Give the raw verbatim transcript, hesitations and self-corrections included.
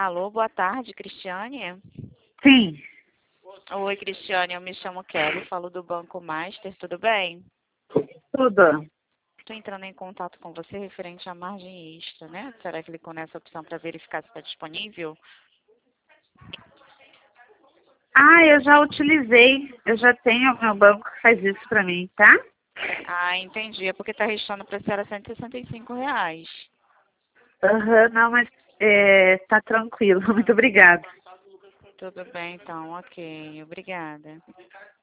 Alô, boa tarde, Cristiane. Sim. Oi, Cristiane, eu me chamo Kelly, falo do Banco Master, tudo bem? Tudo. Estou entrando em contato com você referente à margem extra, né? Será que clicou nessa opção para verificar se está disponível? Ah, eu já utilizei. Eu já tenho o meu banco que faz isso pra mim, tá? Ah, entendi. É porque está restando para a senhora cento e sessenta e cinco reais. Aham, não, mas é, tá tranquilo. Muito obrigada. Tudo bem, então, ok. Obrigada.